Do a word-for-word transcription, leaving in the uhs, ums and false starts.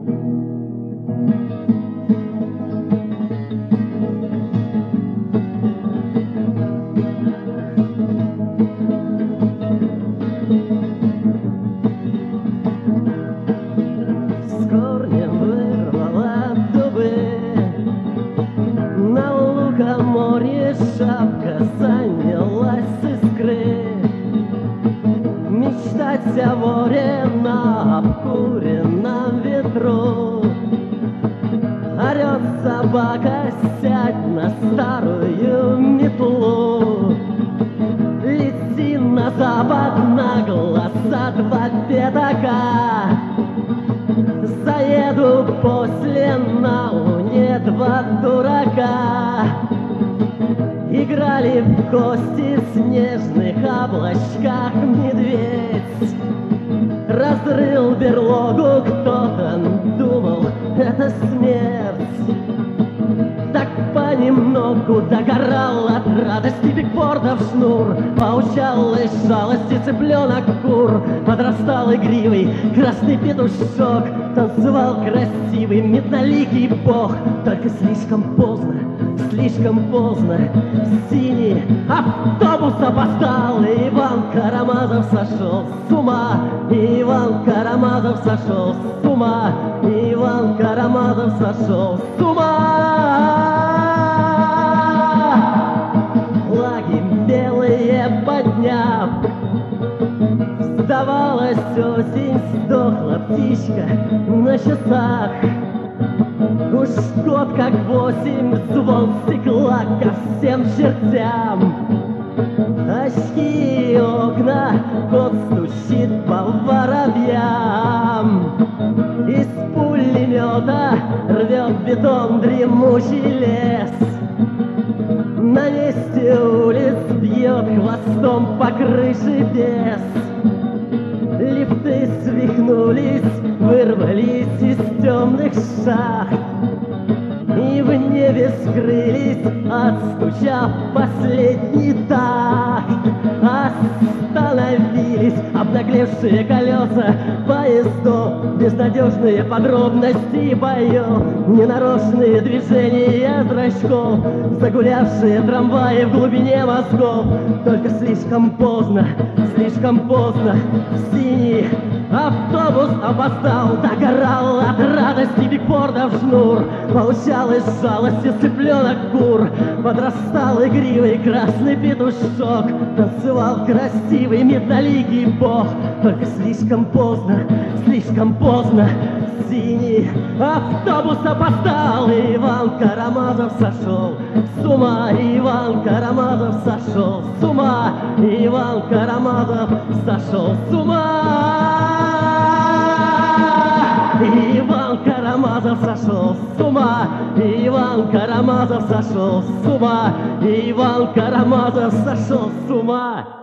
Море шапка занялась искры. Мечтать о море на обкуренном ветру. Орет собака, сядь на старую метлу. Лети на запад, на глаза два пятака. Заеду после на луне два дурака. Играли в кости в снежных облачках медведь. Разрыл берлогу кто-то, думал, это смерть. Так понемногу догорал от радости бигбордов шнур. Поучал из жалости цыпленок кур. Подрастал игривый красный петушок. Танцевал красивый медноликий бог. Только слишком поздно, слишком поздно. Синий автобус опоздал, и Иван Карамазов сошел с ума. И Иван Карамазов сошел с ума. И Иван Карамазов сошел с ума. Флаги белые подняв, сдавалась осень, сдохла птичка на часах. Уж год как восемь, звон стекла ко всем чертям. Очки и окна, кот стучит по воробьям. Из пулемета рвет бетон дремучий лес. На месте улиц бьет хвостом по крыше бес. Лифты свихнулись, вырвались из темных шахт. И в небе скрылись, отстучав последний такт. Остановились обнаглевшие колеса поездов, безнадежные подробности боев, ненарочные движения зрачков, загулявшие трамваи в глубине мозгов. Только слишком поздно, слишком поздно. Синий автобус опоздал, догорал от радости бигбордов шнур. Поучал из жалости цыпленок кур. Подрастал игривый красный петушок. Танцевал красивый медноликий бог. Только слишком поздно, слишком поздно. Синий автобус опоздал, и Иван Карамазов сошел с ума. Иван Карамазов сошел с ума. Иван Карамазов сошел с ума. Иван Карамазов сошел с ума. Иван Карамазов сошел с ума. Иван Карамазов сошел с ума.